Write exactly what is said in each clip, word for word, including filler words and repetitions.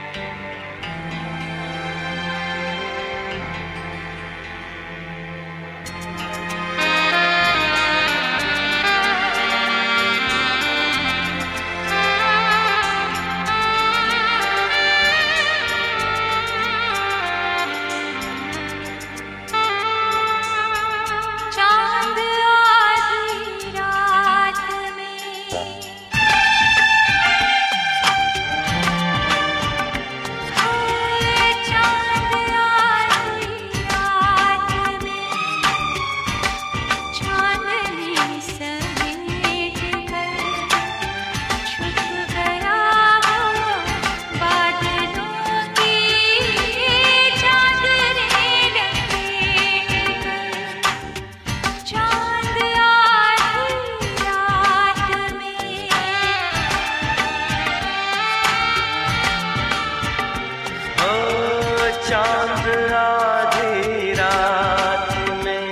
चांद आधी रात में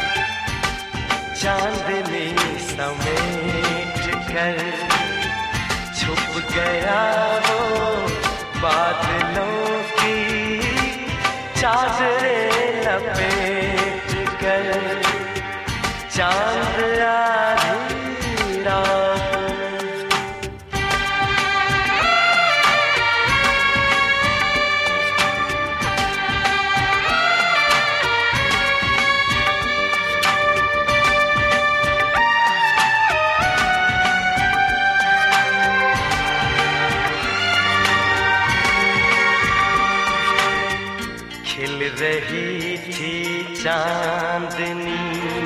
चांदनी समेट कर छुप गया वो बादलों की चादरें लपेट कर। चांद आधी रात खिल रही थी चांदनी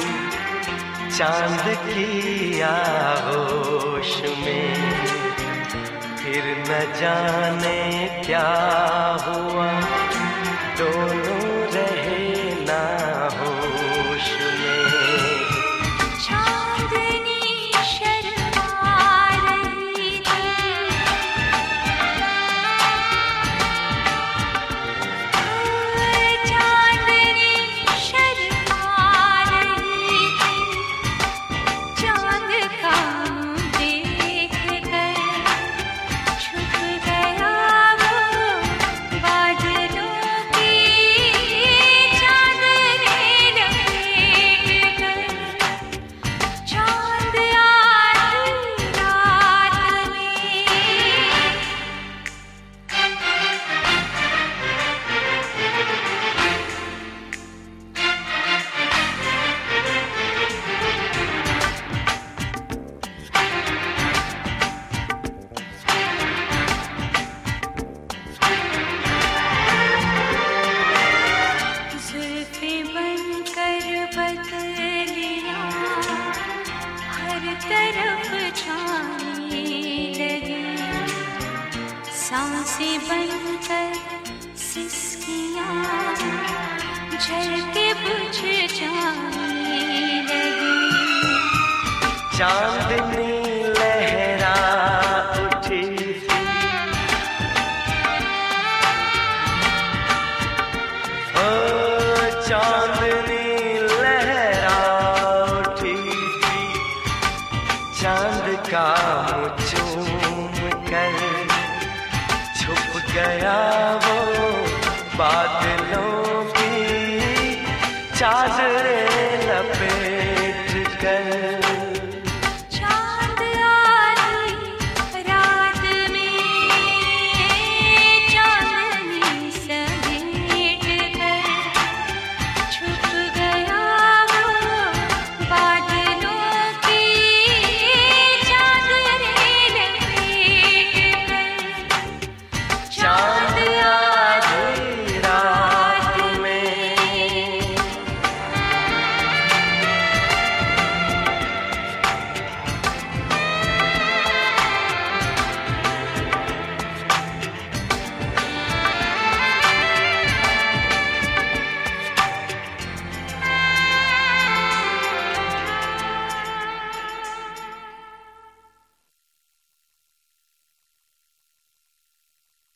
चांद की आगोश में, फिर न जाने क्या हुआ दोनों रहे ना होश में। चांदनी शर्मा रही थी, चांदनी शर्मा रही थी, चांद का देख कर छुप गया वो बादलों की चादरें लपेट कर। चांद आधी रात में जुल्फें बनकर बदलियां हर तरफ छाने लगी, सांसें बनकर सिसकियां झलके बुझ जाने लगी। चांदनी लहरा उठी थी, ओ चांदनी लहरा उठी थी, चांद का मुँह चूम कर छुप गया